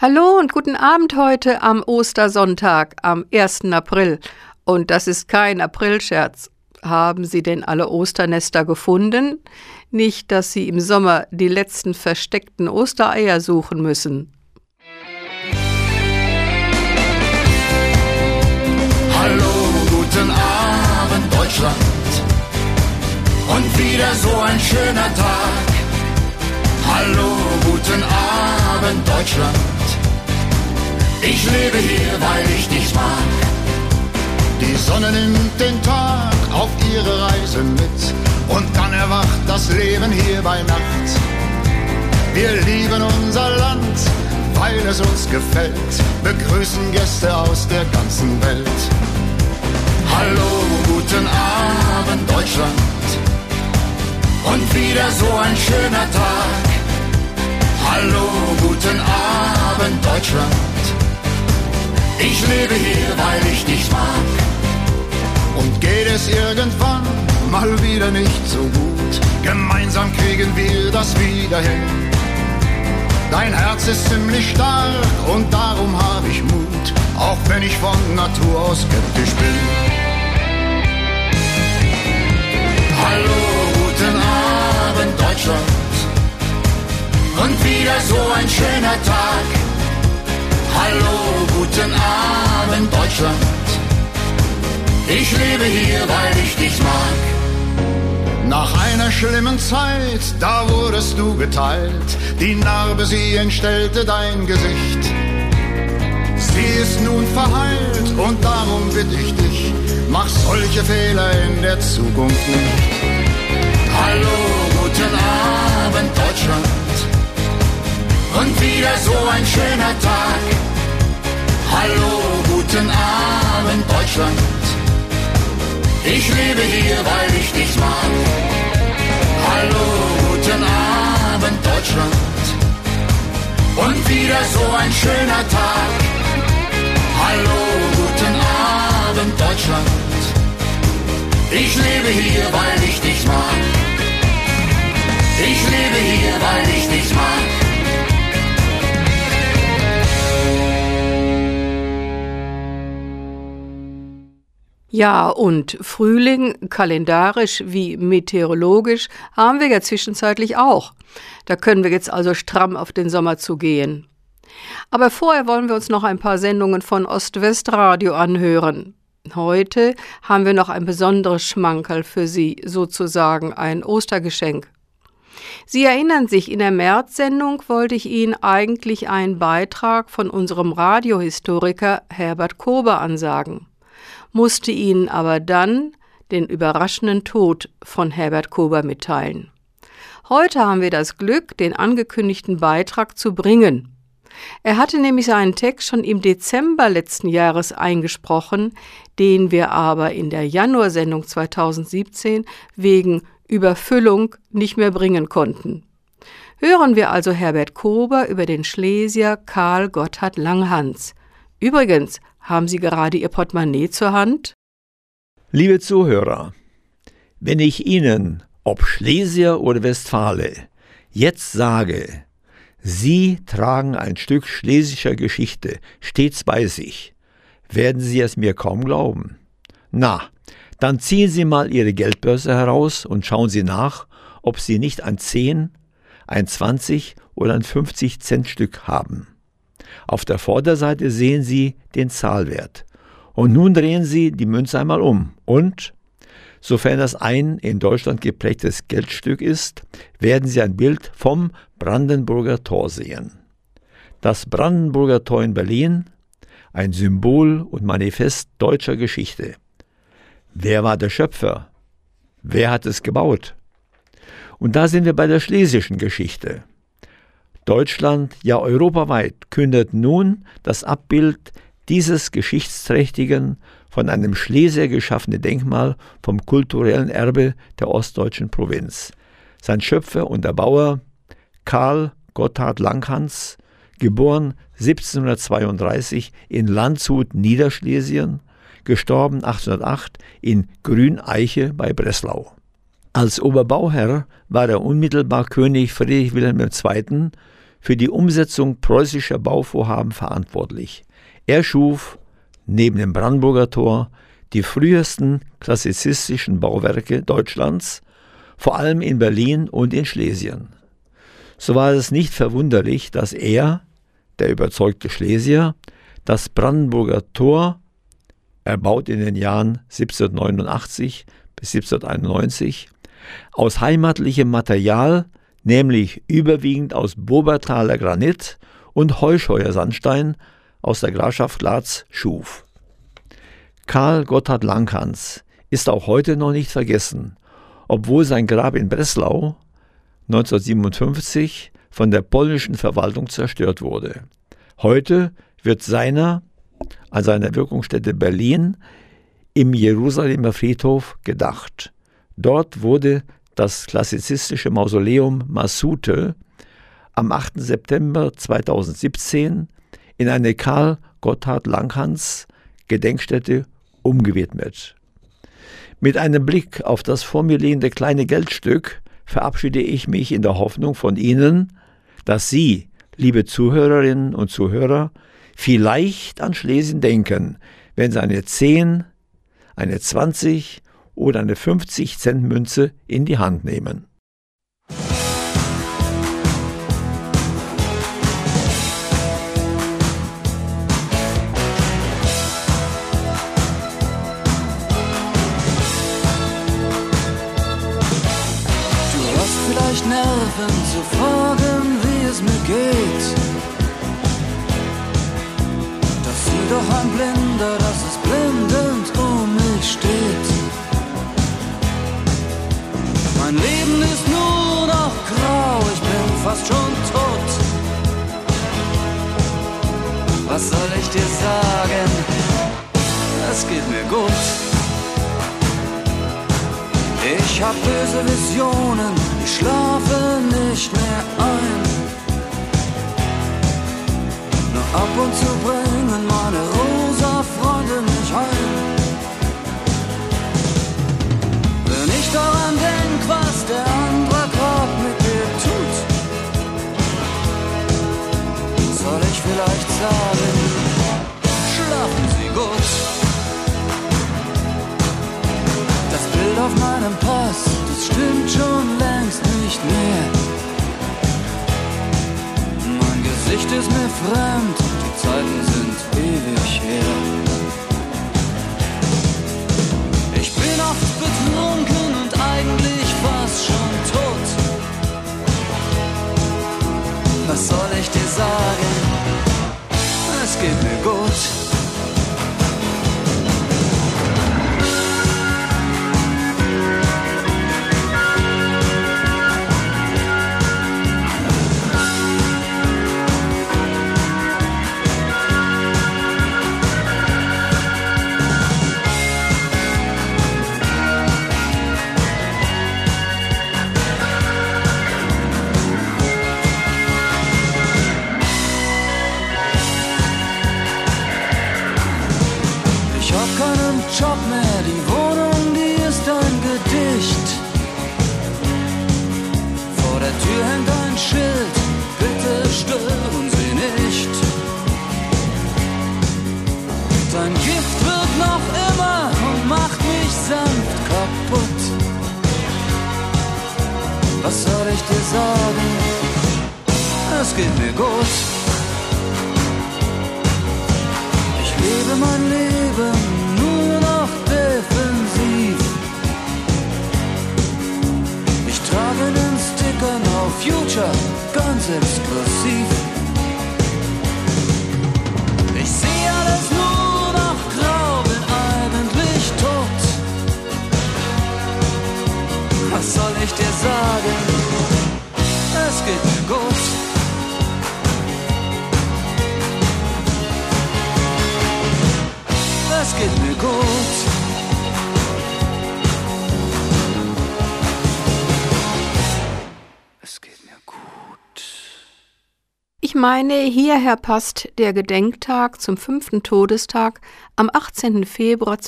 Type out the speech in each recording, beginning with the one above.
Hallo und guten Abend heute am Ostersonntag, am 1. April. Und das ist kein Aprilscherz. Haben Sie denn alle Osternester gefunden? Nicht, dass Sie im Sommer die letzten versteckten Ostereier suchen müssen. Hallo, guten Abend Deutschland. Und wieder so ein schöner Tag. Hallo, guten Abend Deutschland. Ich lebe hier, weil ich dich mag. Die Sonne nimmt den Tag auf ihre Reise mit. Und dann erwacht das Leben hier bei Nacht. Wir lieben unser Land, weil es uns gefällt. Begrüßen Gäste aus der ganzen Welt. Hallo, guten Abend Deutschland. Und wieder so ein schöner Tag. Hallo, guten Abend Deutschland. Ich lebe hier, weil ich dich mag. Und geht es irgendwann mal wieder nicht so gut, gemeinsam kriegen wir das wieder hin. Dein Herz ist ziemlich stark und darum habe ich Mut, auch wenn ich von Natur aus skeptisch bin. Hallo, guten Abend Deutschland. Und wieder so ein schöner Tag. Hallo, guten Abend Deutschland. Ich lebe hier, weil ich dich mag. Nach einer schlimmen Zeit, da wurdest du geteilt. Die Narbe, sie entstellte dein Gesicht. Sie ist nun verheilt und darum bitte ich dich, mach solche Fehler in der Zukunft nicht. Hallo, guten Abend Deutschland. Und wieder so ein schöner Tag. Hallo, guten Abend Deutschland. Ich lebe hier, weil ich dich mag. Hallo, guten Abend Deutschland. Und wieder so ein schöner Tag. Hallo, guten Abend Deutschland. Ich lebe hier, weil ich dich mag. Ich lebe hier, weil ich dich mag. Ja, und Frühling, kalendarisch wie meteorologisch, haben wir ja zwischenzeitlich auch. Da können wir jetzt also stramm auf den Sommer zugehen. Aber vorher wollen wir uns noch ein paar Sendungen von Ost-West-Radio anhören. Heute haben wir noch ein besonderes Schmankerl für Sie, sozusagen ein Ostergeschenk. Sie erinnern sich, in der März-Sendung wollte ich Ihnen eigentlich einen Beitrag von unserem Radiohistoriker Herbert Kober ansagen, musste Ihnen aber dann den überraschenden Tod von Herbert Kober mitteilen. Heute haben wir das Glück, den angekündigten Beitrag zu bringen. Er hatte nämlich seinen Text schon im Dezember letzten Jahres eingesprochen, den wir aber in der Januarsendung 2017 wegen Überfüllung nicht mehr bringen konnten. Hören wir also Herbert Kober über den Schlesier Karl Gotthard Langhans. Übrigens, haben Sie gerade Ihr Portemonnaie zur Hand? Liebe Zuhörer, wenn ich Ihnen, ob Schlesier oder Westfale, jetzt sage, Sie tragen ein Stück schlesischer Geschichte stets bei sich, werden Sie es mir kaum glauben. Na, dann ziehen Sie mal Ihre Geldbörse heraus und schauen Sie nach, ob Sie nicht ein 10, ein 20 oder ein 50-Cent-Stück haben. Auf der Vorderseite sehen Sie den Zahlwert. Und nun drehen Sie die Münze einmal um. Und, sofern das ein in Deutschland geprägtes Geldstück ist, werden Sie ein Bild vom Brandenburger Tor sehen. Das Brandenburger Tor in Berlin, ein Symbol und Manifest deutscher Geschichte. Wer war der Schöpfer? Wer hat es gebaut? Und da sind wir bei der schlesischen Geschichte. Deutschland, ja europaweit, kündet nun das Abbild dieses geschichtsträchtigen, von einem Schlesier geschaffene Denkmal vom kulturellen Erbe der ostdeutschen Provinz. Sein Schöpfer und Erbauer Karl Gotthard Langhans, geboren 1732 in Landshut, Niederschlesien, gestorben 1808 in Grüneiche bei Breslau. Als Oberbauherr war er unmittelbar König Friedrich Wilhelm II. für die Umsetzung preußischer Bauvorhaben verantwortlich. Er schuf neben dem Brandenburger Tor die frühesten klassizistischen Bauwerke Deutschlands, vor allem in Berlin und in Schlesien. So war es nicht verwunderlich, dass er, der überzeugte Schlesier, das Brandenburger Tor, erbaut in den Jahren 1789 bis 1791, aus heimatlichem Material, nämlich überwiegend aus Bobertaler Granit und Heuscheuersandstein aus der Grafschaft Glatz, schuf. Karl Gotthard Langhans ist auch heute noch nicht vergessen, obwohl sein Grab in Breslau 1957 von der polnischen Verwaltung zerstört wurde. Heute wird an seiner Wirkungsstätte Berlin im Jerusalemer Friedhof gedacht. Dort wurde das klassizistische Mausoleum Massoute am 8. September 2017 in eine Karl Gotthard Langhans Gedenkstätte umgewidmet. Mit einem Blick auf das vor mir liegende kleine Geldstück verabschiede ich mich in der Hoffnung von Ihnen, dass Sie, liebe Zuhörerinnen und Zuhörer, vielleicht an Schlesien denken, wenn Sie eine 10, eine 20 oder eine 50-Cent-Münze in die Hand nehmen. Nerven zu fragen, wie es mir geht. Doch sieh doch ein Blinder, dass es blendend um mich steht. Mein Leben ist nur noch grau, ich bin fast schon tot. Was soll ich dir sagen? Es geht mir gut. Ich hab böse Visionen, ich schlafe nicht mehr ein. Nur ab und zu bringen meine rosa Freunde mich heim. Wenn ich daran denk, was der andere grad mit dir tut, soll ich vielleicht sagen, schlafen Sie gut. Das Bild auf meinem Pass, das stimmt schon längst nicht mehr. Mein Gesicht ist mir fremd, die Zeiten sind ewig her. Ich bin oft betrunken und eigentlich fast schon tot. Was soll ich dir sagen? Es geht mir gut. Job mehr, die Wohnung, die ist ein Gedicht. Vor der Tür hängt ein Schild, bitte stören Sie nicht. Dein Gift wird noch immer und macht mich sanft kaputt. Was soll ich dir sagen? Es geht mir gut. Ich lebe mein Leben defensiv. Ich trage den Sticker No Future ganz exklusiv. Ich sehe alles nur noch grau, bin eigentlich tot. Was soll ich dir sagen? Es geht mir gut. Es geht mir gut. Es geht mir gut. Ich meine, hierher passt der Gedenktag zum 5. Todestag am 18. Februar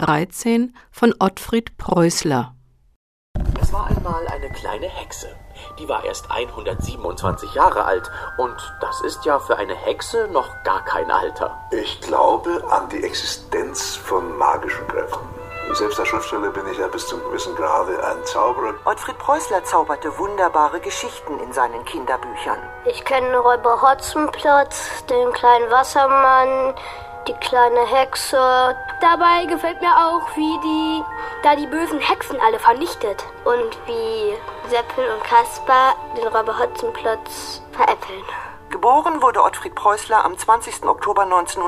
2013 von Ottfried Preußler. Es war einmal eine kleine Hexe, die war erst 127 Jahre alt. Und das ist ja für eine Hexe noch gar kein Alter. Ich glaube an die Existenz von magischen Kräften. Selbst als Schriftsteller bin ich ja bis zu einem gewissen Grade ein Zauberer. Ottfried Preußler zauberte wunderbare Geschichten in seinen Kinderbüchern. Ich kenne Räuber Hotzenplotz, den kleinen Wassermann, die kleine Hexe. Dabei gefällt mir auch, wie die die bösen Hexen alle vernichtet. Und wie Seppel und Kaspar den Räuber Hotzenplotz veräppeln. Geboren wurde Ottfried Preußler am 20. Oktober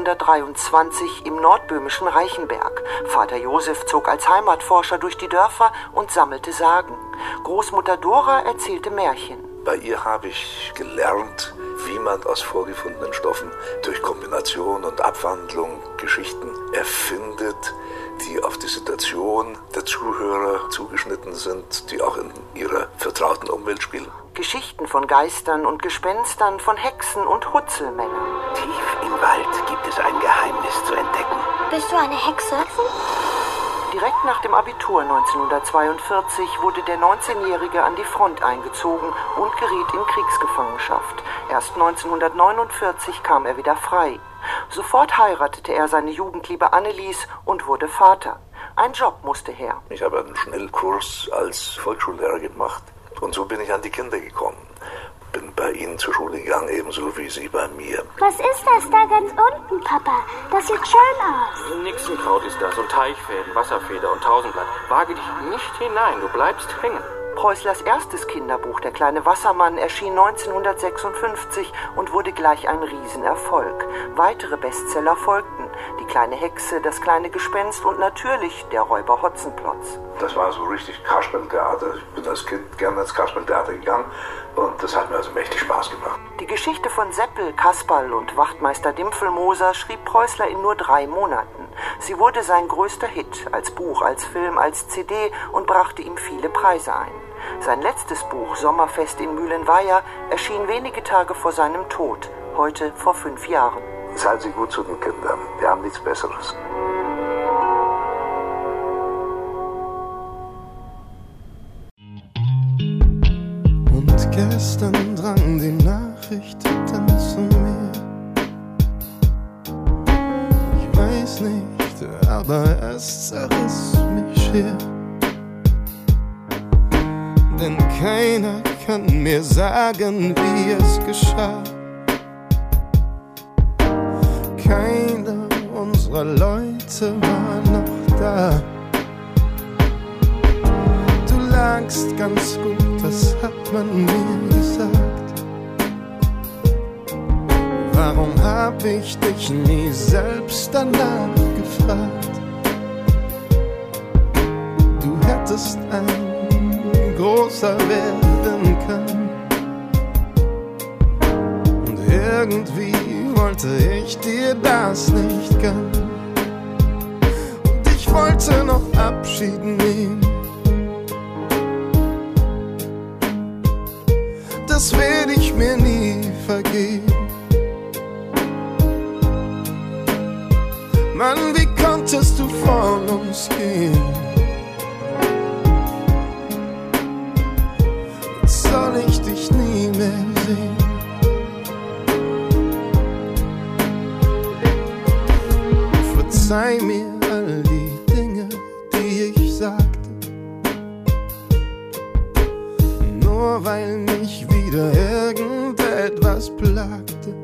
1923 im nordböhmischen Reichenberg. Vater Josef zog als Heimatforscher durch die Dörfer und sammelte Sagen. Großmutter Dora erzählte Märchen. Bei ihr habe ich gelernt, wie man aus vorgefundenen Stoffen durch Kombination und Abwandlung Geschichten erfindet, die auf die Situation der Zuhörer zugeschnitten sind, die auch in ihrer vertrauten Umwelt spielen. Geschichten von Geistern und Gespenstern, von Hexen und Hutzelmännern. Tief im Wald gibt es ein Geheimnis zu entdecken. Bist du eine Hexe? Direkt nach dem Abitur 1942 wurde der 19-Jährige an die Front eingezogen und geriet in Kriegsgefangenschaft. Erst 1949 kam er wieder frei. Sofort heiratete er seine Jugendliebe Annelies und wurde Vater. Ein Job musste her. Ich habe einen Schnellkurs als Volksschullehrer gemacht und so bin ich an die Kinder gekommen. Bin bei Ihnen zur Schule gegangen, ebenso wie Sie bei mir. Was ist das da ganz unten, Papa? Das sieht schön aus. Nixenkraut ist das und Teichfäden, Wasserfeder und Tausendblatt. Wage dich nicht hinein, du bleibst hängen. Preußlers erstes Kinderbuch, Der kleine Wassermann, erschien 1956 und wurde gleich ein Riesenerfolg. Weitere Bestseller folgten: Die kleine Hexe, Das kleine Gespenst und natürlich Der Räuber Hotzenplotz. Das war so richtig Kasperltheater. Ich bin als Kind gerne ins Kasperltheater gegangen und das hat mir also mächtig Spaß gemacht. Die Geschichte von Seppel, Kasperl und Wachtmeister Dimpfelmoser schrieb Preußler in nur 3 Monaten. Sie wurde sein größter Hit, als Buch, als Film, als CD und brachte ihm viele Preise ein. Sein letztes Buch, Sommerfest in Mühlenweiher, erschien wenige Tage vor seinem Tod, heute vor 5 Jahren. Seien Sie gut zu den Kindern, wir haben nichts Besseres. Und gestern drang die Nachricht dann zu mir. Ich weiß nicht, aber es zerriss mich schier. Denn keiner kann mir sagen, wie es geschah. Keiner unserer Leute war noch da. Du lagst ganz gut, das hat man mir gesagt. Warum hab ich dich nie selbst danach gefragt? Du hättest ein großer werden können. Und irgendwie wollte ich dir das nicht gönnen. Und ich wollte noch Abschied nehmen. Das werde ich mir nie vergeben. Mann, wie konntest du von uns gehen? Soll ich dich nie mehr sehen? Verzeih mir all die Dinge, die ich sagte, nur weil mich wieder irgendetwas plagte.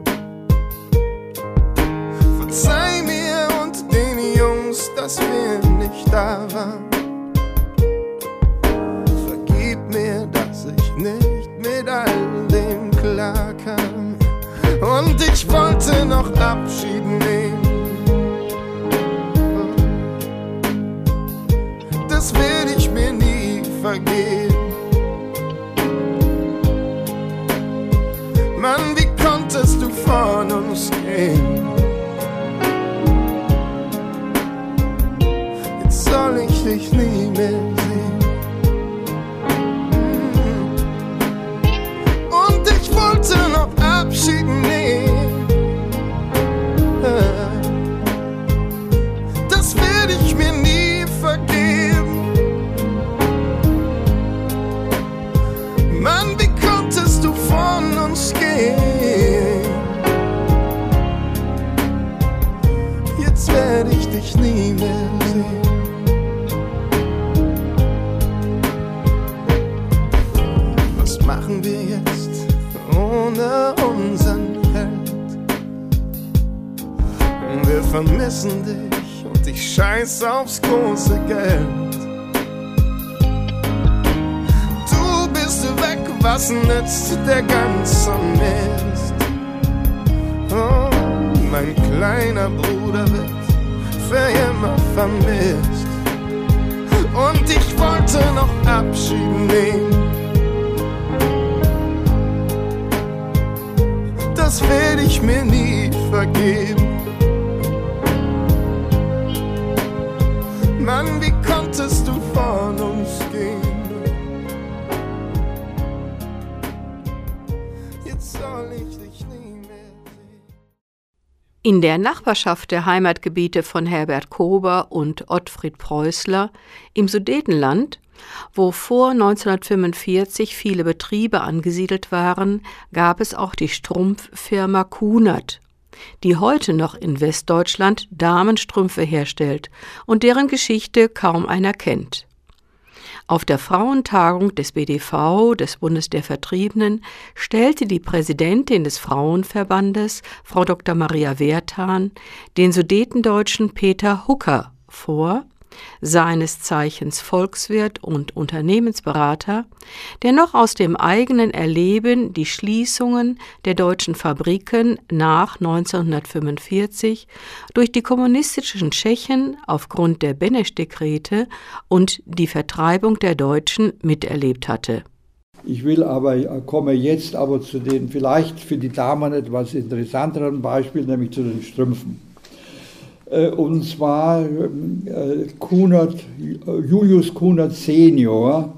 Verzeih mir und den Jungs, dass wir nicht da waren. Vergib mir, dass ich nicht mit all dem klarkam. Und ich wollte noch Abschied nehmen. Das werde ich mir nie vergeben. Mann, wie konntest du von uns gehen? Jetzt soll ich dich nie mehr sehen. Und ich wollte noch Abschied nehmen. Das werde ich mir nie vergeben. Mann, wie vermissen dich und ich scheiß aufs große Geld. Du bist weg, was nützt der ganze Mist? Oh, mein kleiner Bruder wird für immer vermisst. Und ich wollte noch Abschied nehmen. Das werde ich mir nie vergeben. Mann, wie konntest du von uns gehen? Jetzt soll ich dich nie mehr sehen. In der Nachbarschaft der Heimatgebiete von Herbert Kober und Ottfried Preußler im Sudetenland, wo vor 1945 viele Betriebe angesiedelt waren, gab es auch die Strumpffirma Kunert, die heute noch in Westdeutschland Damenstrümpfe herstellt und deren Geschichte kaum einer kennt. Auf der Frauentagung des BDV, des Bundes der Vertriebenen, stellte die Präsidentin des Frauenverbandes, Frau Dr. Maria Werthan, den Sudetendeutschen Peter Hucker vor, seines Zeichens Volkswirt und Unternehmensberater, der noch aus dem eigenen Erleben die Schließungen der deutschen Fabriken nach 1945 durch die kommunistischen Tschechen aufgrund der Beneš-Dekrete und die Vertreibung der Deutschen miterlebt hatte. Komme jetzt aber zu den vielleicht für die Damen etwas interessanteren Beispielen, nämlich zu den Strümpfen. Und zwar Julius Kunert Senior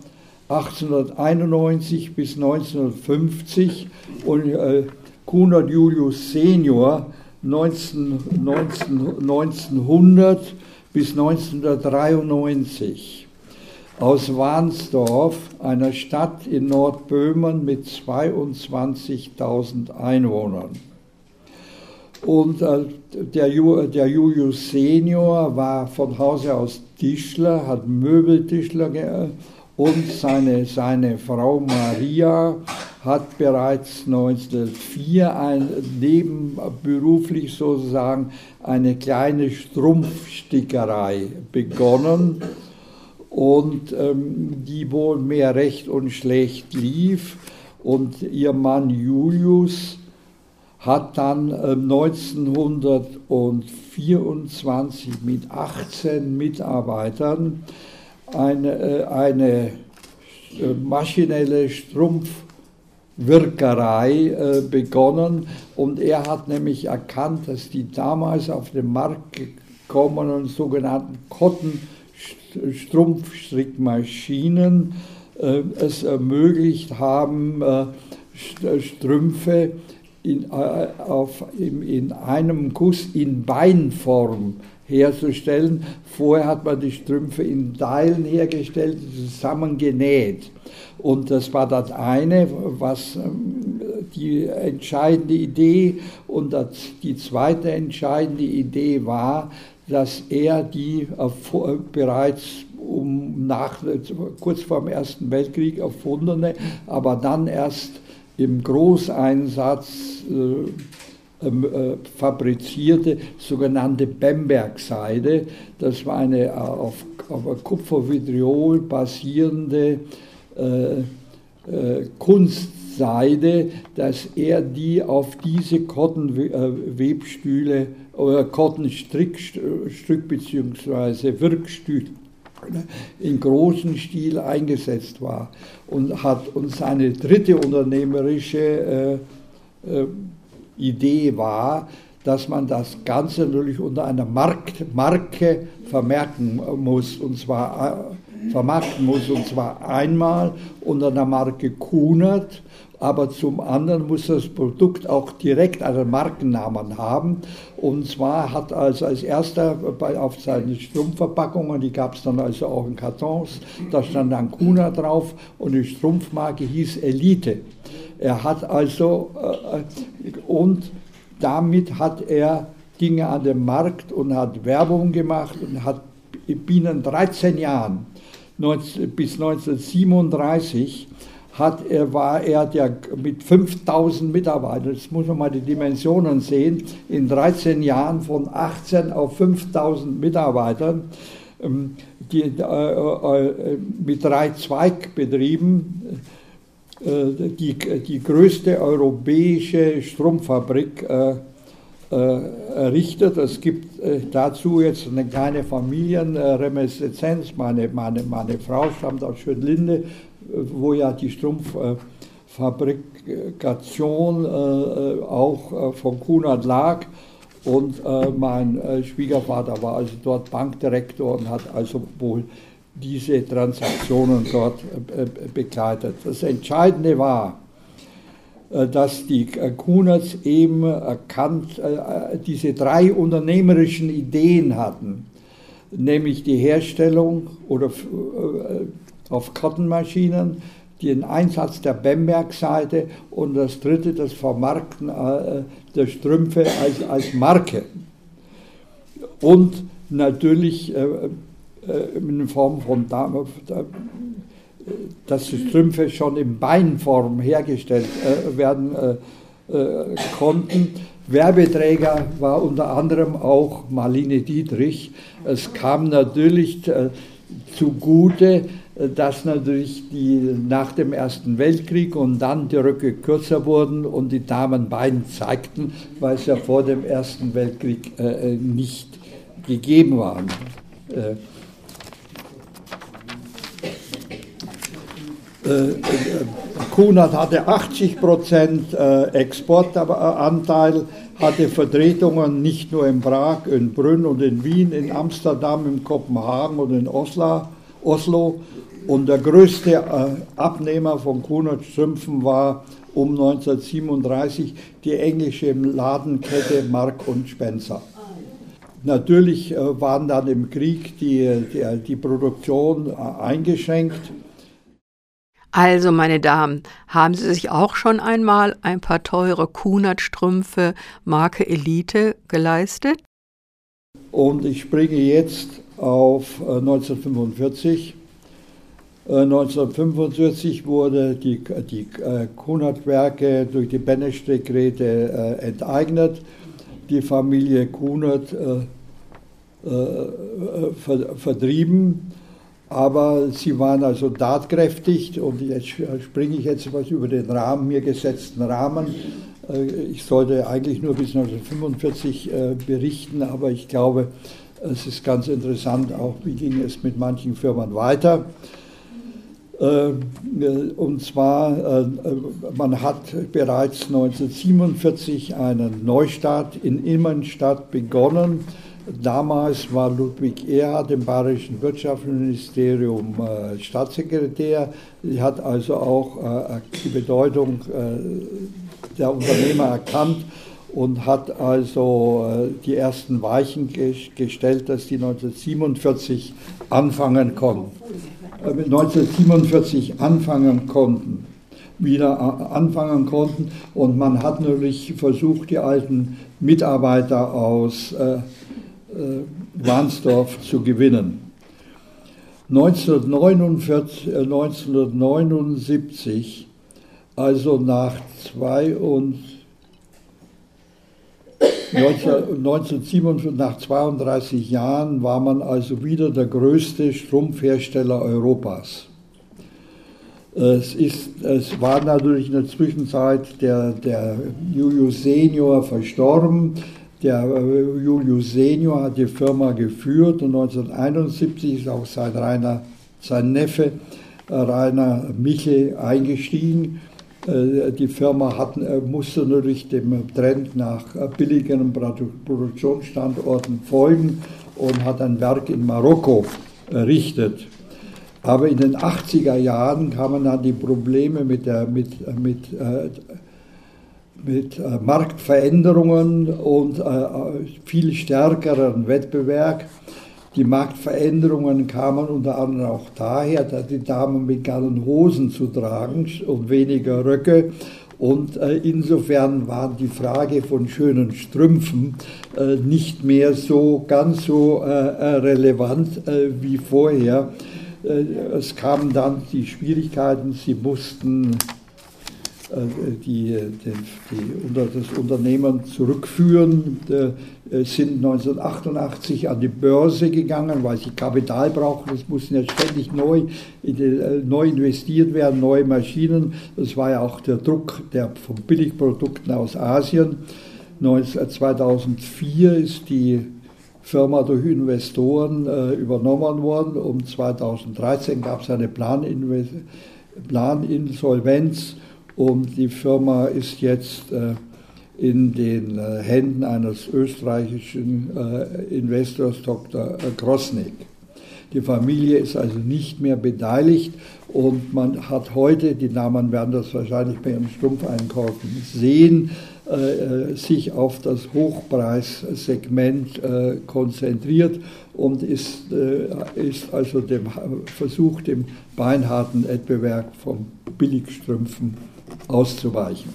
1891 bis 1950 und Kunert Julius Senior 1900 bis 1993 aus Warnsdorf, einer Stadt in Nordböhmen mit 22.000 Einwohnern. Und der Julius Senior war von Hause aus Tischler, hat Möbeltischler und seine Frau Maria hat bereits 1904 nebenberuflich sozusagen eine kleine Strumpfstickerei begonnen und die wohl mehr recht und schlecht lief. Und ihr Mann Julius hat dann 1924 mit 18 Mitarbeitern eine maschinelle Strumpfwirkerei begonnen. Und er hat nämlich erkannt, dass die damals auf den Markt gekommenen sogenannten Cotton-Strumpfstrickmaschinen es ermöglicht haben, Strümpfe in einem Guss in Beinform herzustellen. Vorher hat man die Strümpfe in Teilen hergestellt, zusammengenäht. Und das war das eine, was die entscheidende Idee. Und die zweite entscheidende Idee war, dass er die bereits kurz vor dem Ersten Weltkrieg erfundene, aber dann erst im Großeinsatz fabrizierte sogenannte Bamberg-Seide. Das war eine auf Kupfervitriol basierende Kunstseide, dass er die auf diese Cotton-Webstühle oder Cotton-Strickstück bzw. Wirkstühle in großem Stil eingesetzt war und seine dritte unternehmerische Idee war, dass man das Ganze natürlich unter einer Marke vermarkten muss, und zwar einmal unter der Marke Kunert, aber zum anderen muss das Produkt auch direkt einen Markennamen haben. Und zwar hat als erster auf seinen Strumpfverpackungen, die gab es dann also auch in Kartons, da stand dann Kunert drauf und die Strumpfmarke hieß Elite. Er hat also, und damit hat er Dinge an den Markt und hat Werbung gemacht und hat binnen 13 Jahren bis 1937 war er mit 5000 Mitarbeitern, jetzt muss man mal die Dimensionen sehen, in 13 Jahren von 18 auf 5000 Mitarbeitern, mit 3 Zweigbetrieben, die größte europäische Strumpffabrik errichtet. Es gibt dazu jetzt eine kleine Familienreminiszenz. Meine Frau stammt aus Schönlinde, wo ja die Strumpffabrikation auch von Kunert lag. Und mein Schwiegervater war also dort Bankdirektor und hat also wohl diese Transaktionen dort begleitet. Das Entscheidende war, dass die Kunerts eben diese 3 unternehmerischen Ideen hatten, nämlich die Herstellung auf Kottenmaschinen, den Einsatz der Bamberg-Seite und das dritte, das Vermarkten der Strümpfe als Marke. Und natürlich in Form von, dass die Strümpfe schon in Beinform hergestellt werden konnten. Werbeträger war unter anderem auch Marlene Dietrich. Es kam natürlich zugute, dass natürlich nach dem Ersten Weltkrieg und dann die Röcke kürzer wurden und die Damen Bein zeigten, weil es ja vor dem Ersten Weltkrieg nicht gegeben waren. Kunert hatte 80% Exportanteil, hatte Vertretungen nicht nur in Prag, in Brünn und in Wien, in Amsterdam, in Kopenhagen und in Oslo. Und der größte Abnehmer von Kunert Strümpfen war um 1937 die englische Ladenkette Mark & Spencer. Natürlich waren dann im Krieg die Produktion eingeschränkt. Also, meine Damen, haben Sie sich auch schon einmal ein paar teure Kunert-Strümpfe Marke Elite geleistet? Und ich springe jetzt auf 1945. 1945 wurde die Kunert-Werke durch die Beneš-Dekrete enteignet. Die Familie Kunert vertrieben. Aber sie waren also tatkräftig und jetzt springe ich jetzt etwas über den mir gesetzten Rahmen. Ich sollte eigentlich nur bis 1945 berichten, aber ich glaube, es ist ganz interessant, auch wie ging es mit manchen Firmen weiter. Und zwar, man hat bereits 1947 einen Neustart in Immenstadt begonnen. Damals war Ludwig Erhard im Bayerischen Wirtschaftsministerium Staatssekretär. Er hat also auch die Bedeutung der Unternehmer erkannt und hat also die ersten Weichen gestellt, dass die 1947 anfangen konnten. Wieder anfangen konnten und man hat natürlich versucht, die alten Mitarbeiter aus Warnsdorf zu gewinnen. 1979, also nach 32 Jahren, war man also wieder der größte Strumpfhersteller Europas. Es war natürlich in der Zwischenzeit der Julius Senior verstorben. Der Julius Senior hat die Firma geführt und 1971 ist auch sein Neffe Rainer Michel eingestiegen. Die Firma musste natürlich dem Trend nach billigeren Produktionsstandorten folgen und hat ein Werk in Marokko errichtet. Aber in den 80er Jahren kamen dann die Probleme mit Marktveränderungen und viel stärkeren Wettbewerb. Die Marktveränderungen kamen unter anderem auch daher, dass die Damen begannen Hosen zu tragen und weniger Röcke. Und insofern war die Frage von schönen Strümpfen nicht mehr ganz so relevant wie vorher. Es kamen dann die Schwierigkeiten, sie mussten das Unternehmen zurückführen, sind 1988 an die Börse gegangen, weil sie Kapital brauchten. Es mussten ja ständig neu investiert werden, neue Maschinen. Das war ja auch der Druck von Billigprodukten aus Asien. 2004 ist die Firma durch Investoren übernommen worden. Um 2013 gab es eine Planinsolvenz. Und die Firma ist jetzt in den Händen eines österreichischen Investors, Dr. Grosnick. Die Familie ist also nicht mehr beteiligt und man hat heute, die Namen werden das wahrscheinlich bei ihren Strumpfeinkäufen sehen, sich auf das Hochpreissegment konzentriert und ist also dem Versuch, dem beinharten Wettbewerb von Billigstrümpfen auszuweichen.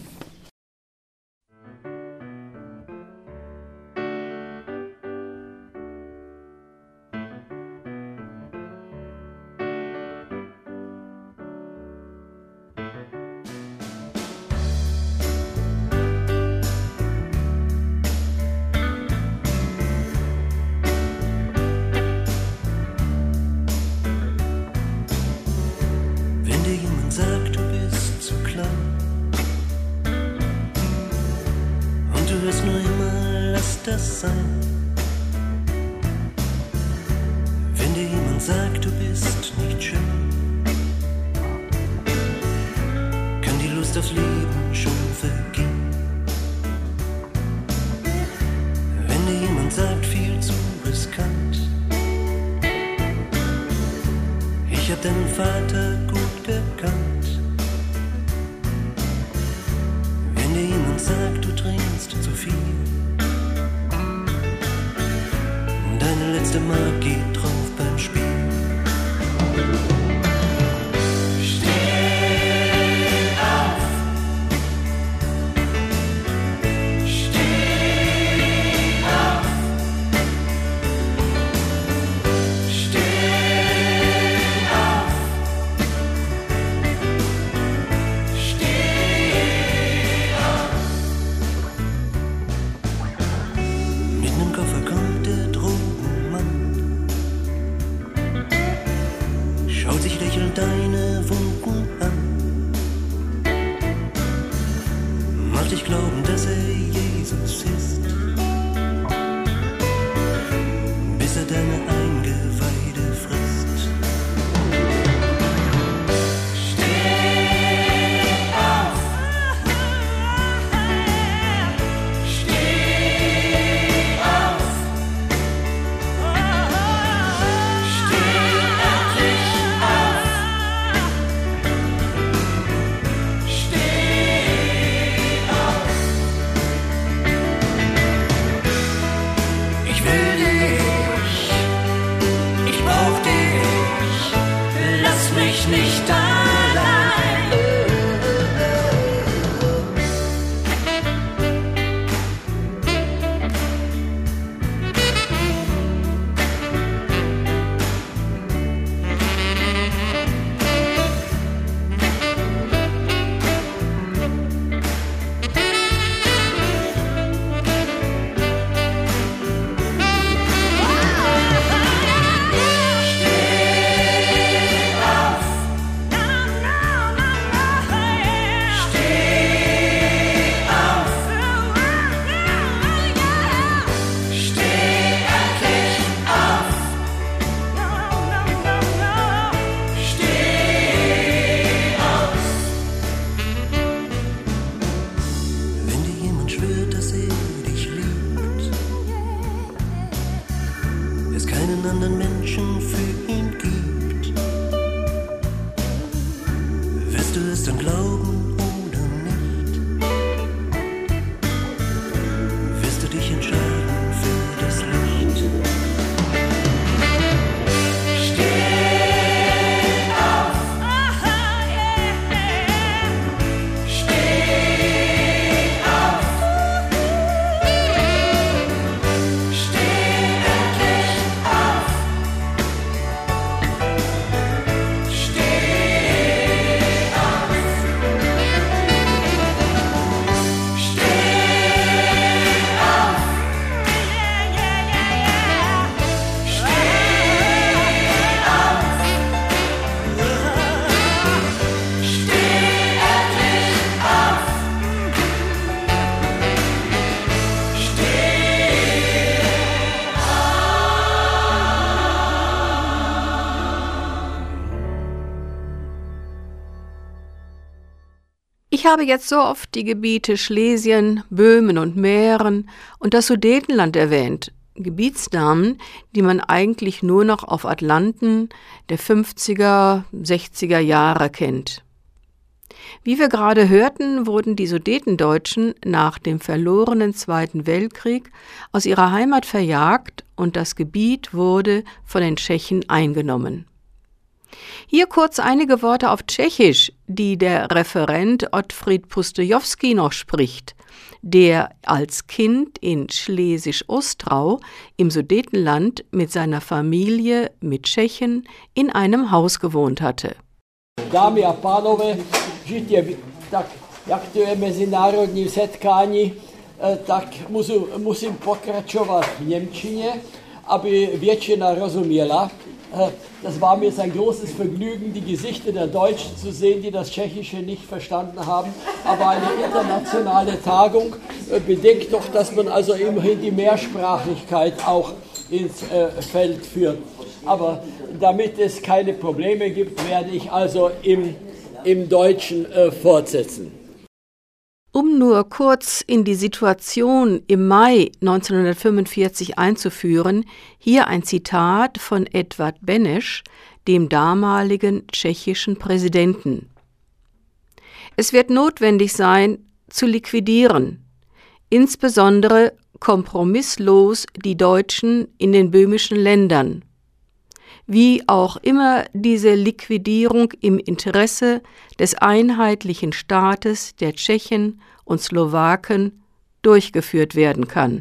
Ich habe jetzt so oft die Gebiete Schlesien, Böhmen und Mähren und das Sudetenland erwähnt, Gebietsnamen, die man eigentlich nur noch auf Atlanten der 50er, 60er Jahre kennt. Wie wir gerade hörten, wurden die Sudetendeutschen nach dem verlorenen Zweiten Weltkrieg aus ihrer Heimat verjagt und das Gebiet wurde von den Tschechen eingenommen. Hier kurz einige Worte auf Tschechisch, die der Referent Ottfried Pustojowski noch spricht, der als Kind in Schlesisch-Ostrau im Sudetenland mit seiner Familie mit Tschechen in einem Haus gewohnt hatte. Dámy a pánové, žitě, tak jak to je mezinárodní setkání, tak musím pokračovat v němčině, aby většina rozuměla. Das war mir jetzt ein großes Vergnügen, die Gesichter der Deutschen zu sehen, die das Tschechische nicht verstanden haben. Aber eine internationale Tagung bedingt doch, dass man also immerhin die Mehrsprachigkeit auch ins Feld führt. Aber damit es keine Probleme gibt, werde ich also im Deutschen fortsetzen. Um nur kurz in die Situation im Mai 1945 einzuführen, hier ein Zitat von Edvard Beneš, dem damaligen tschechischen Präsidenten. Es wird notwendig sein, zu liquidieren, insbesondere kompromisslos die Deutschen in den böhmischen Ländern. Wie auch immer diese Liquidierung im Interesse des einheitlichen Staates der Tschechen und Slowaken durchgeführt werden kann.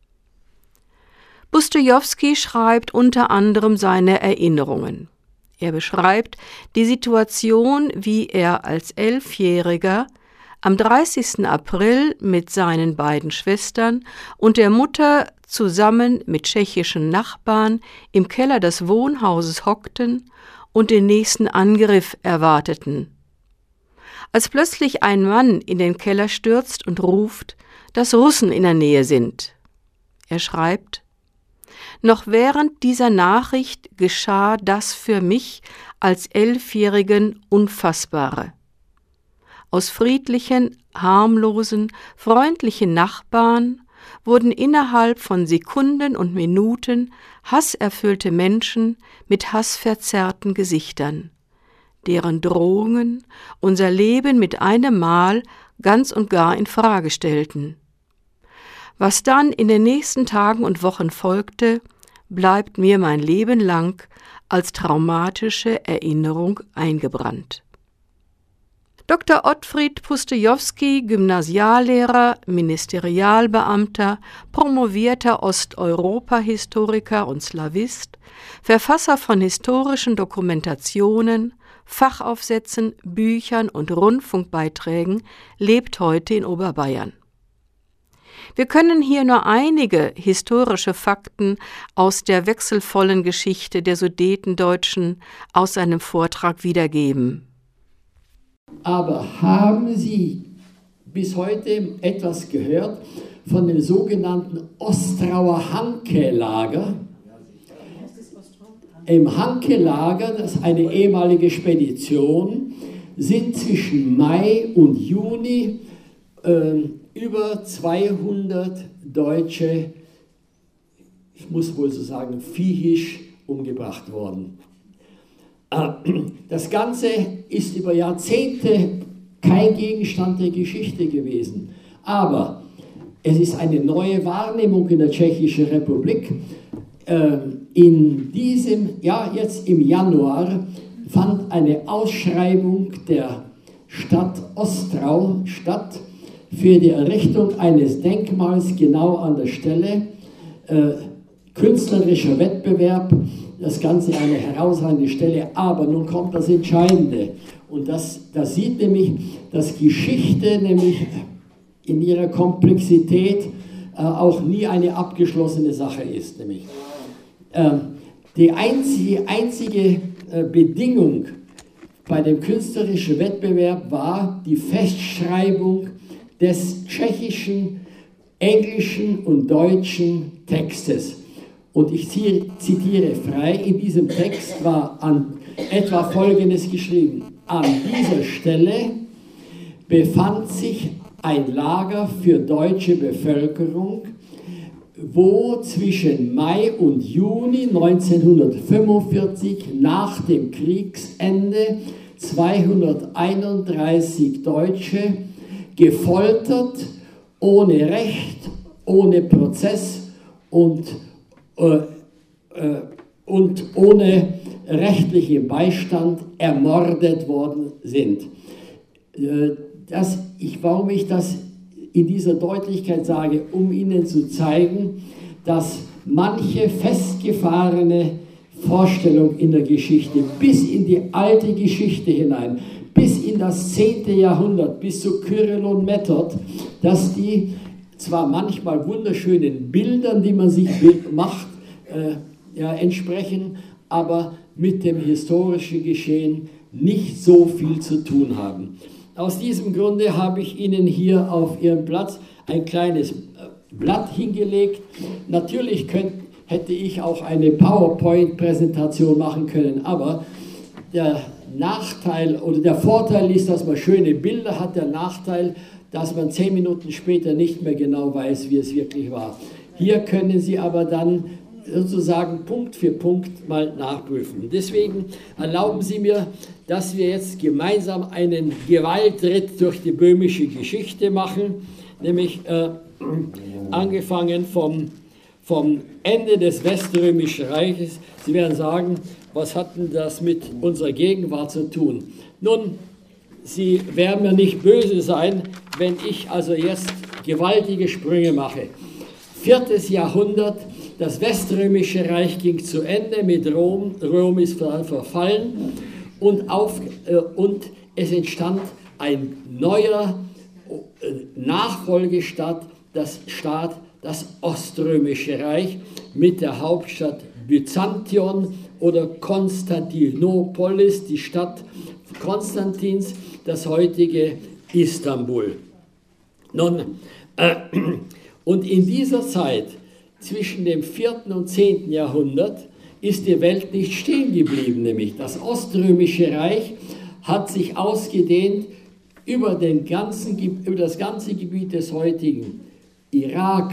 Pustojowski schreibt unter anderem seine Erinnerungen. Er beschreibt die Situation, wie er als 11-Jähriger am 30. April mit seinen beiden Schwestern und der Mutter zusammen mit tschechischen Nachbarn im Keller des Wohnhauses hockten und den nächsten Angriff erwarteten. Als plötzlich ein Mann in den Keller stürzt und ruft, dass Russen in der Nähe sind. Er schreibt: Noch während dieser Nachricht geschah das für mich als 11-Jährigen Unfassbare. Aus friedlichen, harmlosen, freundlichen Nachbarn wurden innerhalb von Sekunden und Minuten hasserfüllte Menschen mit hassverzerrten Gesichtern, deren Drohungen unser Leben mit einem Mal ganz und gar in Frage stellten. Was dann in den nächsten Tagen und Wochen folgte, bleibt mir mein Leben lang als traumatische Erinnerung eingebrannt. Dr. Ottfried Pustojowski, Gymnasiallehrer, Ministerialbeamter, promovierter Osteuropa-Historiker und Slawist, Verfasser von historischen Dokumentationen, Fachaufsätzen, Büchern und Rundfunkbeiträgen, lebt heute in Oberbayern. Wir können hier nur einige historische Fakten aus der wechselvollen Geschichte der Sudetendeutschen aus seinem Vortrag wiedergeben. Aber haben Sie bis heute etwas gehört von dem sogenannten Ostrauer Hanke-Lager? Im Hanke-Lager, das ist eine ehemalige Spedition, sind zwischen Mai und Juni über 200 Deutsche, ich muss wohl so sagen, viehisch umgebracht worden. Das Ganze ist über Jahrzehnte kein Gegenstand der Geschichte gewesen. Aber es ist eine neue Wahrnehmung in der Tschechischen Republik. In diesem Jahr, jetzt im Januar, fand eine Ausschreibung der Stadt Ostrau statt für die Errichtung eines Denkmals genau an der Stelle. Künstlerischer Wettbewerb, das Ganze eine herausragende Stelle, aber nun kommt das Entscheidende. Und das sieht nämlich, dass Geschichte nämlich in ihrer Komplexität auch nie eine abgeschlossene Sache ist. Nämlich. Die einzige Bedingung bei dem künstlerischen Wettbewerb war die Festschreibung des tschechischen, englischen und deutschen Textes. Und ich zitiere frei, in diesem Text war etwa Folgendes geschrieben: An dieser Stelle befand sich ein Lager für deutsche Bevölkerung, wo zwischen Mai und Juni 1945 nach dem Kriegsende 231 Deutsche gefoltert, ohne Recht, ohne Prozess und ohne rechtlichen Beistand ermordet worden sind. Warum ich das in dieser Deutlichkeit sage, um Ihnen zu zeigen, dass manche festgefahrene Vorstellung in der Geschichte bis in die alte Geschichte hinein, bis in das 10. Jahrhundert, bis zu Kyrill und Method, dass die zwar manchmal wunderschönen Bildern, die man sich macht, entsprechen, aber mit dem historischen Geschehen nicht so viel zu tun haben. Aus diesem Grunde habe ich Ihnen hier auf Ihrem Platz ein kleines Blatt hingelegt. Natürlich hätte ich auch eine PowerPoint-Präsentation machen können, aber der Nachteil oder der Vorteil ist, dass man schöne Bilder hat, der Nachteil, dass man 10 Minuten später nicht mehr genau weiß, wie es wirklich war. Hier können Sie aber dann sozusagen Punkt für Punkt mal nachprüfen. Deswegen erlauben Sie mir, dass wir jetzt gemeinsam einen Gewaltritt durch die böhmische Geschichte machen, nämlich angefangen vom Ende des Weströmischen Reiches. Sie werden sagen, was hat denn das mit unserer Gegenwart zu tun? Nun, Sie werden mir nicht böse sein, wenn ich also jetzt gewaltige Sprünge mache. 4. Jahrhundert, das Weströmische Reich ging zu Ende mit Rom. Rom ist verfallen und es entstand ein neuer Nachfolgestaat, das Oströmische Reich mit der Hauptstadt Byzantion oder Konstantinopolis, die Stadt Konstantins, das heutige Istanbul. Nun, und in dieser Zeit zwischen dem 4. und 10. Jahrhundert ist die Welt nicht stehen geblieben, nämlich das Oströmische Reich hat sich ausgedehnt über das ganze Gebiet des heutigen Irak,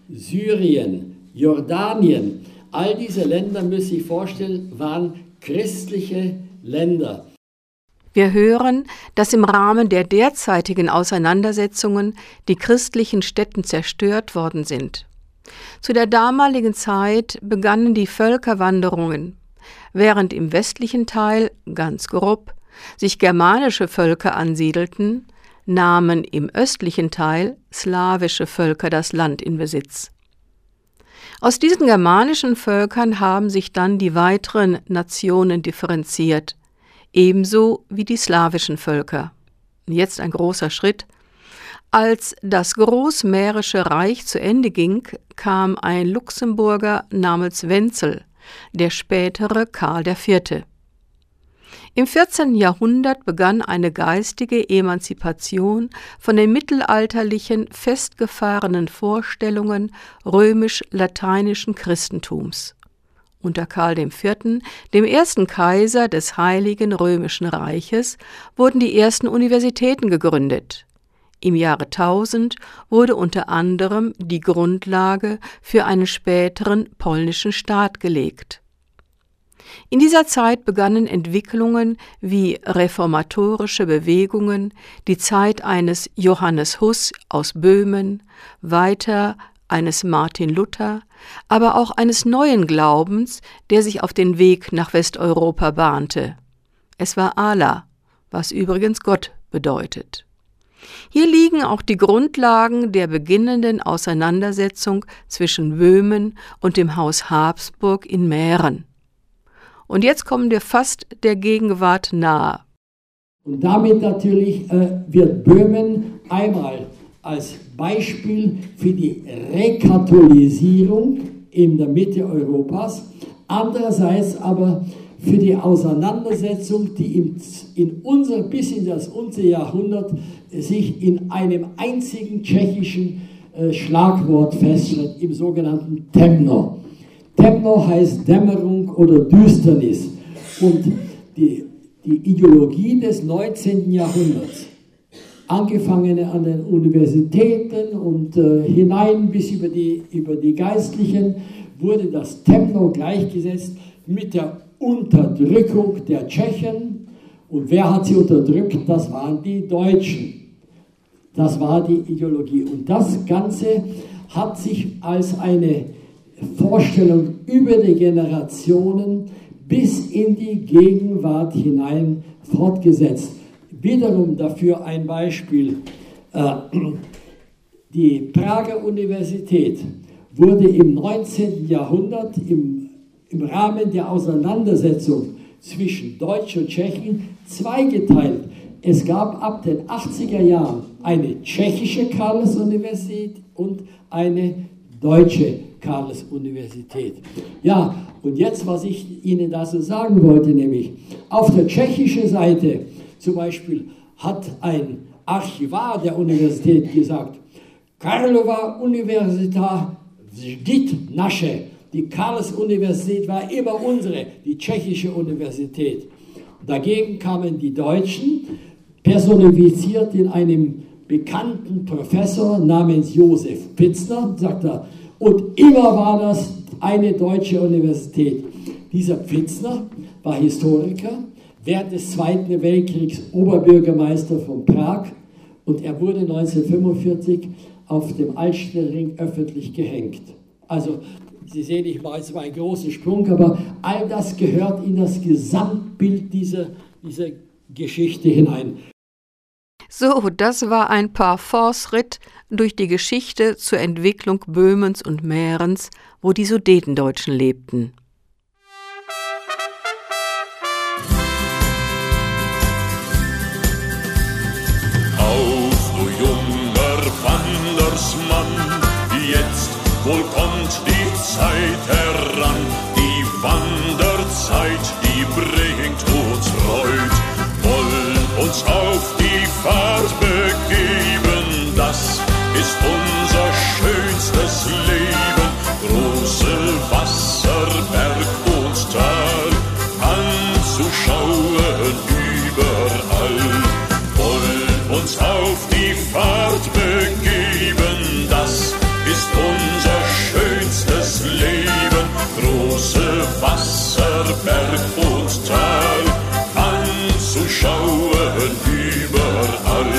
Syrien, Jordanien. All diese Länder, müssen Sie sich vorstellen, waren christliche Länder. Wir hören, dass im Rahmen der derzeitigen Auseinandersetzungen die christlichen Stätten zerstört worden sind. Zu der damaligen Zeit begannen die Völkerwanderungen, während im westlichen Teil, ganz grob, sich germanische Völker ansiedelten, nahmen im östlichen Teil slawische Völker das Land in Besitz. Aus diesen germanischen Völkern haben sich dann die weiteren Nationen differenziert, ebenso wie die slawischen Völker. Jetzt ein großer Schritt. Als das Großmährische Reich zu Ende ging, kam ein Luxemburger namens Wenzel, der spätere Karl IV. Im 14. Jahrhundert begann eine geistige Emanzipation von den mittelalterlichen, festgefahrenen Vorstellungen römisch-lateinischen Christentums. Unter Karl IV., dem ersten Kaiser des Heiligen Römischen Reiches, wurden die ersten Universitäten gegründet. Im Jahre 1000 wurde unter anderem die Grundlage für einen späteren polnischen Staat gelegt. In dieser Zeit begannen Entwicklungen wie reformatorische Bewegungen, die Zeit eines Johannes Huss aus Böhmen, weiter eines Martin Luther, aber auch eines neuen Glaubens, der sich auf den Weg nach Westeuropa bahnte. Es war Allah, was übrigens Gott bedeutet. Hier liegen auch die Grundlagen der beginnenden Auseinandersetzung zwischen Böhmen und dem Haus Habsburg in Mähren. Und jetzt kommen wir fast der Gegenwart nahe. Und damit natürlich wird Böhmen einmal als Beispiel für die Rekatholisierung in der Mitte Europas, andererseits aber für die Auseinandersetzung, die bis in das unsere Jahrhundert sich in einem einzigen tschechischen Schlagwort festschreibt, im sogenannten Temno. Temno heißt Dämmerung oder Düsternis. Und die Ideologie des 19. Jahrhunderts angefangen an den Universitäten und hinein bis über die Geistlichen, wurde das Tempo gleichgesetzt mit der Unterdrückung der Tschechen. Und wer hat sie unterdrückt? Das waren die Deutschen. Das war die Ideologie. Und das Ganze hat sich als eine Vorstellung über die Generationen bis in die Gegenwart hinein fortgesetzt. Wiederum dafür ein Beispiel. Die Prager Universität wurde im 19. Jahrhundert im Rahmen der Auseinandersetzung zwischen Deutsch und Tschechen zweigeteilt. Es gab ab den 80er Jahren eine tschechische Karls-Universität und eine deutsche Karls-Universität. Ja, und jetzt, was ich Ihnen dazu sagen wollte, nämlich auf der tschechischen Seite zum Beispiel hat ein Archivar der Universität gesagt, Karlova Universita vždyť naše. Die Karls-Universität war immer unsere, die tschechische Universität. Dagegen kamen die Deutschen, personifiziert in einem bekannten Professor namens Josef Pfitzner, sagt er, und immer war das eine deutsche Universität. Dieser Pfitzner war Historiker, während des Zweiten Weltkriegs Oberbürgermeister von Prag und er wurde 1945 auf dem Altstadtring öffentlich gehängt. Also, Sie sehen, ich mache jetzt mal einen großen Sprung, aber all das gehört in das Gesamtbild dieser Geschichte hinein. So, das war ein Parforce-Ritt durch die Geschichte zur Entwicklung Böhmens und Mährens, wo die Sudetendeutschen lebten. Auf, du junger Wandersmann, jetzt wohl kommt die Zeit heran, die Wanderzeit, die bringt uns Freud. Wollen uns auf die Fahrt begeben, das ist unser schönstes Leben. Große Wasser, Berg und Tal, anzuschauen überall. Wollen uns auf die Fahrt begeben, das ist unser schönstes Leben. Große Wasser, Berg und Tal, anzuschauen überall.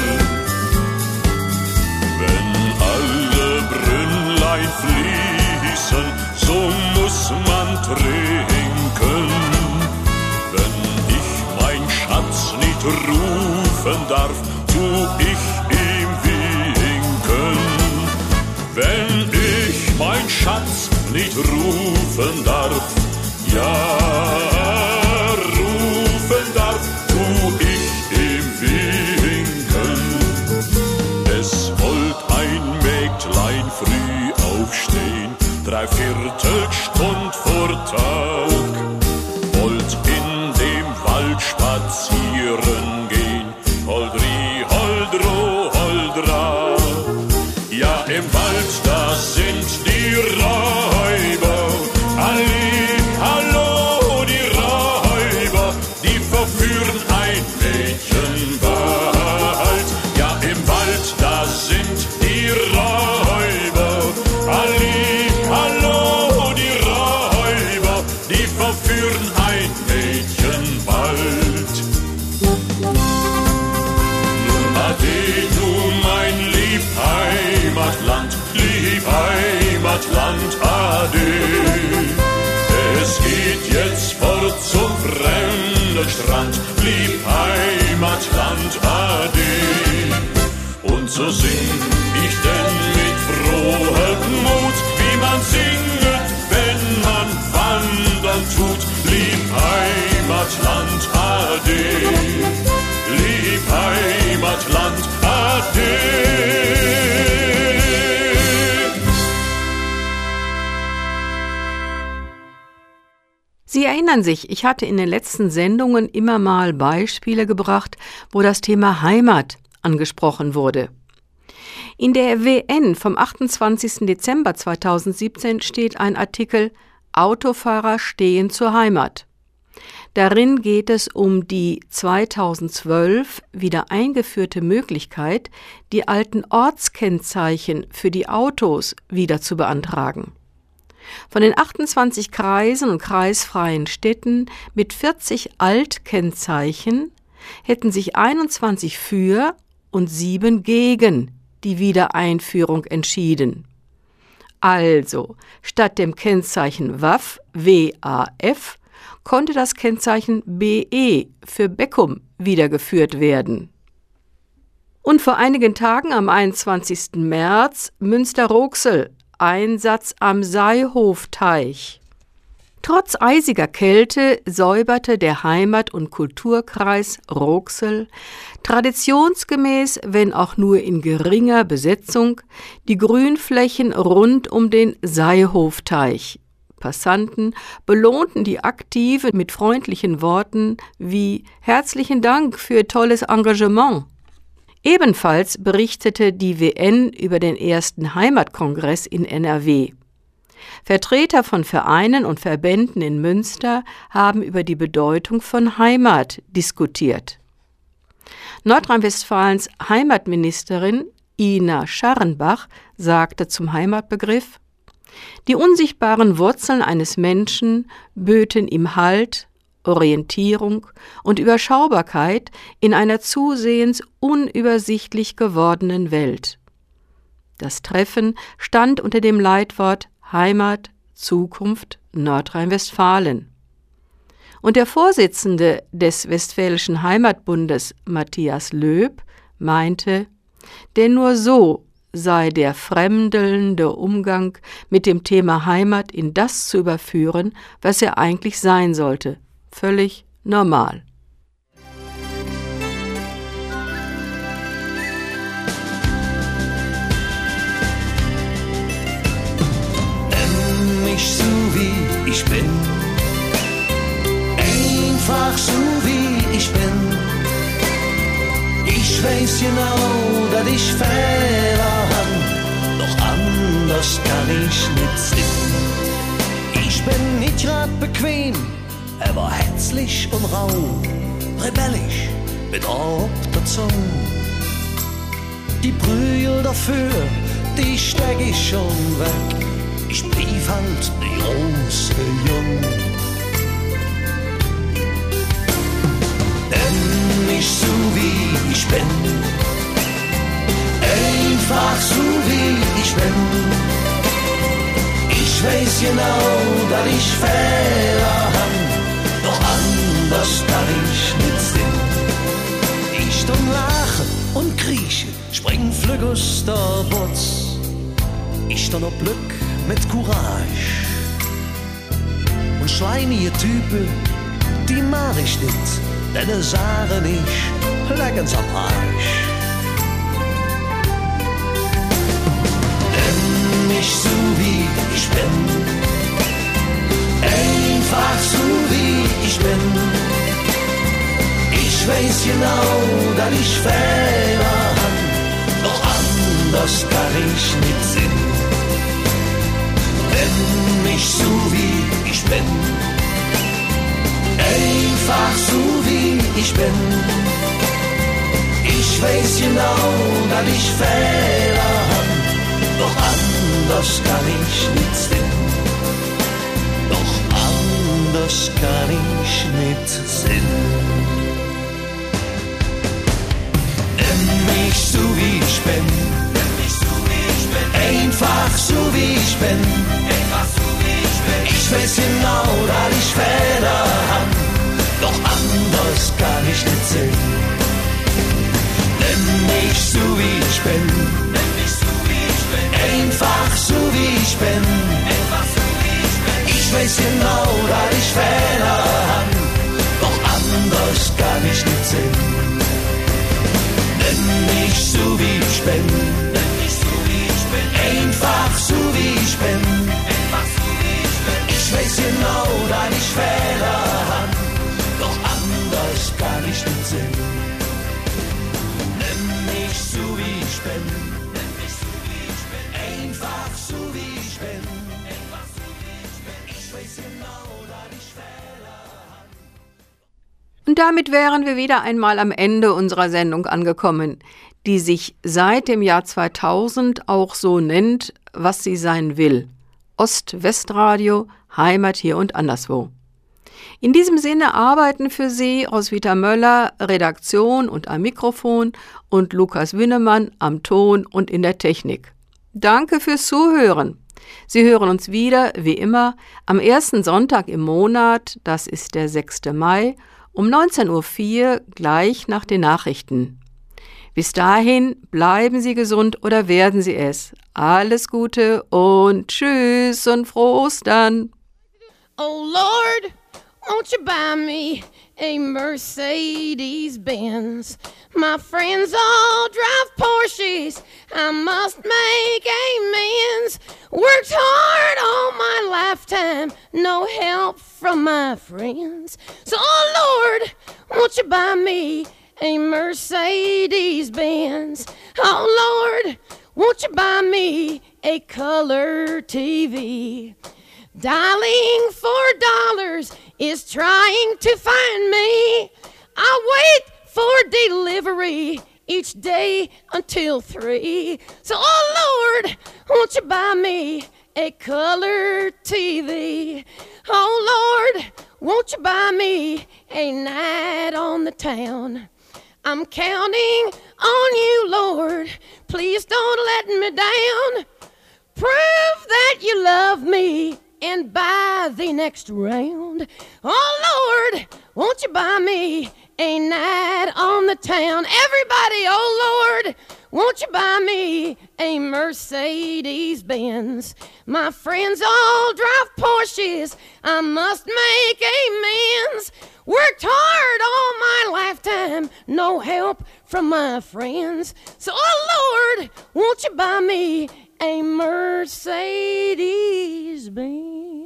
Wenn alle Brünnlein fließen, so muss man trinken. Wenn ich mein Schatz nicht rufen darf, tu ich ihm winken. Wenn ich mein Schatz nicht rufen darf, ja, rufen darf, tu ich ihm winken. Es wollt ein Mägdlein früh aufstehen, 3/4 Stund vor Tag, wollt in dem Wald spazieren gehen, holdri, holdro, holdra. Ja, im Wald, da sind die Räuber, Ali, hallo, die Räuber, die verführen ein Mädchen bald. Ja, im Wald, da sind die Räuber, Ali, hallo, die Räuber, die verführen ein Mädchen bald. Nun ade, du mein lieb Heimatland, ade. Es geht jetzt fort zum fremden Strand, lieb Heimatland, ade. Und so sing ich denn mit frohem Mut, wie man singet, wenn man wandern tut, lieb Heimatland, ade. Lieb Heimatland, ade. Sie erinnern sich, ich hatte in den letzten Sendungen immer mal Beispiele gebracht, wo das Thema Heimat angesprochen wurde. In der WN vom 28. Dezember 2017 steht ein Artikel »Autofahrer stehen zur Heimat«. Darin geht es um die 2012 wieder eingeführte Möglichkeit, die alten Ortskennzeichen für die Autos wieder zu beantragen. Von den 28 Kreisen und kreisfreien Städten mit 40 Altkennzeichen hätten sich 21 für und 7 gegen die Wiedereinführung entschieden. Also, statt dem Kennzeichen WAF, WAF, konnte das Kennzeichen BE für Beckum wiedergeführt werden. Und vor einigen Tagen am 21. März Münster-Roxel, Einsatz am Seihofteich. Trotz eisiger Kälte säuberte der Heimat- und Kulturkreis Roxel traditionsgemäß, wenn auch nur in geringer Besetzung, die Grünflächen rund um den Seihofteich. Passanten belohnten die Aktive mit freundlichen Worten wie »Herzlichen Dank für tolles Engagement«. Ebenfalls berichtete die WN über den ersten Heimatkongress in NRW. Vertreter von Vereinen und Verbänden in Münster haben über die Bedeutung von Heimat diskutiert. Nordrhein-Westfalens Heimatministerin Ina Scharrenbach sagte zum Heimatbegriff: Die unsichtbaren Wurzeln eines Menschen böten ihm Halt, Orientierung und Überschaubarkeit in einer zusehends unübersichtlich gewordenen Welt. Das Treffen stand unter dem Leitwort Heimat, Zukunft, Nordrhein-Westfalen. Und der Vorsitzende des Westfälischen Heimatbundes, Matthias Löb, meinte, denn nur so sei der fremdelnde Umgang mit dem Thema Heimat in das zu überführen, was er eigentlich sein sollte. Völlig normal. Nenn mich so wie ich bin, einfach so wie ich bin. Ich weiß genau, dass ich Fehler hab, doch anders kann ich nicht sein. Ich bin nicht grad bequem, aber herzlich und rau, rebellisch mit auf der Zunge. Die Brühe dafür, die steck ich schon weg. Ich blieb halt die große Jung. Nenn mich so wie ich bin, einfach so wie ich bin. Ich weiß genau, dass ich Fehler hab, doch anders kann ich nicht sehen. Ich stund lachen und krieche, spring flügg aus der Butz. Ich stund auf Glück mit Courage. Und schleimige Typen, die mag ich nicht, denn es sagen ich, lecken's am Arsch. Nenn mich so wie ich bin, einfach so wie ich bin. Ich weiß genau, dass ich Fehler hab, doch anders kann ich nicht sehen. Nenn mich so wie ich bin, einfach so wie ich bin. Ich weiß genau, dass ich Fehler hab, doch anders kann ich nicht sehen. Doch anders kann ich nicht sehen. Nenn mich so wie ich bin, einfach so wie ich bin. Ich weiß genau, dass ich Fehler hab, doch anders kann ich nicht sehen. Nenn mich so wie ich bin, einfach so wie ich bin. Ich weiß genau, dass ich Fehler hab, doch anders kann ich nicht sehen. Nenn mich so wie ich bin, einfach so wie ich bin. Ich weiß genau, dass ich Fehler hab, doch anders kann ich nicht sehen. Nenn mich so wie ich bin, einfach so wie ich bin. Ich weiß genau, dass ich Fehler hab. Und damit wären wir wieder einmal am Ende unserer Sendung angekommen, die sich seit dem Jahr 2000 auch so nennt, was sie sein will. Ost-West-Radio, Heimat hier und anderswo. In diesem Sinne arbeiten für Sie Roswitha Möller, Redaktion und am Mikrofon und Lukas Wünnemann am Ton und in der Technik. Danke fürs Zuhören. Sie hören uns wieder, wie immer, am ersten Sonntag im Monat, das ist der 6. Mai, um 19.04 Uhr gleich nach den Nachrichten. Bis dahin bleiben Sie gesund oder werden Sie es. Alles Gute und Tschüss und frohe Ostern. Oh Lord, won't you buy me a Mercedes-Benz? My friends all drive Porsches, I must make amends. Worked hard all my lifetime, no help from my friends. So, oh Lord, won't you buy me a Mercedes-Benz? Oh Lord, won't you buy me a color TV? Dialing $4 is trying to find me. I wait for delivery each day until 3. So, oh Lord, won't you buy me a color TV? Oh Lord, won't you buy me a night on the town? I'm counting on you, Lord. Please don't let me down. Prove that you love me and buy the next round. Oh Lord, won't you buy me a night on the town? Everybody, oh Lord, won't you buy me a Mercedes-Benz? My friends all drive Porsches, I must make amends. Worked hard all my lifetime, no help from my friends. So, oh Lord, won't you buy me a Mercedes-Benz?